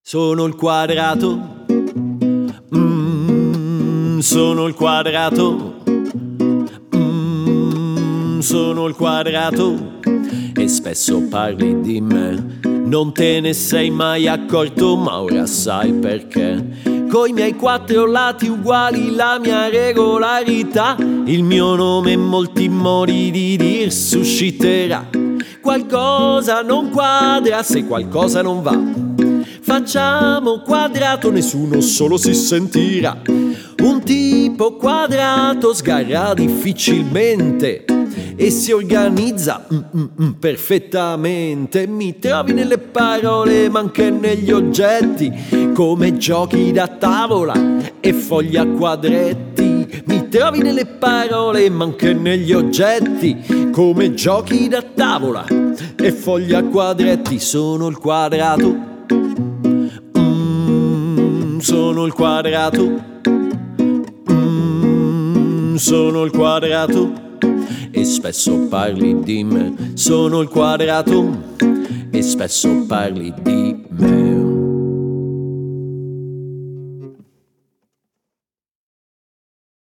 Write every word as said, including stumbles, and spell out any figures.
Sono il quadrato, mm, sono il quadrato, mm, sono il quadrato e spesso parli di me. Non te ne sei mai accorto, ma ora sai perché. Coi miei quattro lati uguali, la mia regolarità, il mio nome in molti modi di dir susciterà. Qualcosa non quadra se qualcosa non va. Facciamo quadrato, nessuno solo si sentirà. Un tipo quadrato sgarra difficilmente e si organizza mm, mm, mm, perfettamente. Mi trovi nelle parole ma anche negli oggetti, come giochi da tavola e fogli a quadretti. Mi trovi nelle parole ma anche negli oggetti, come giochi da tavola e fogli a quadretti. Sono il quadrato, mm, sono il quadrato, mm, sono il quadrato e spesso parli di me. Sono il quadrato e spesso parli di